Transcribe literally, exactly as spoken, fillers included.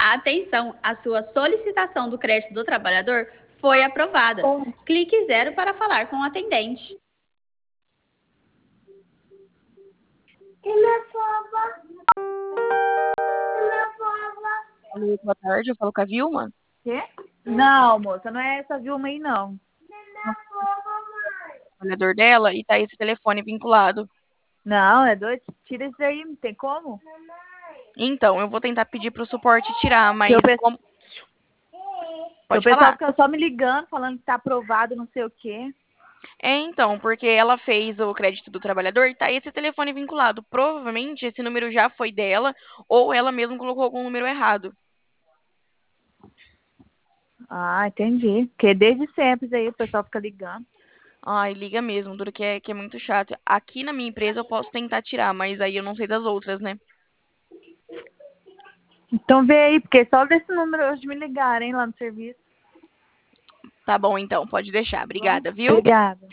Atenção, a sua solicitação do crédito do trabalhador foi aprovada. Clique zero para falar com o atendente. Alô, boa tarde, eu falo com a Vilma. Quê? Não, moça, não é essa Vilma aí, não. O trabalhador dela e tá esse telefone vinculado. Não, é doido. Tira isso daí, não tem como? Então, eu vou tentar pedir pro suporte tirar, mas Eu penso- como... Pode o pessoal falar. fica só me ligando, falando que tá aprovado, não sei o quê. É, então, porque ela fez o crédito do trabalhador e tá esse telefone vinculado. Provavelmente esse número já foi dela ou ela mesma colocou algum número errado. Ah, entendi. Porque desde sempre isso aí o pessoal fica ligando. Ai, liga mesmo, duro que é, que é muito chato. Aqui na minha empresa eu posso tentar tirar, mas aí eu não sei das outras, né? Então vê aí, porque só desse número hoje me ligarem lá no serviço. Tá bom, então, pode deixar. Obrigada, viu? Obrigada.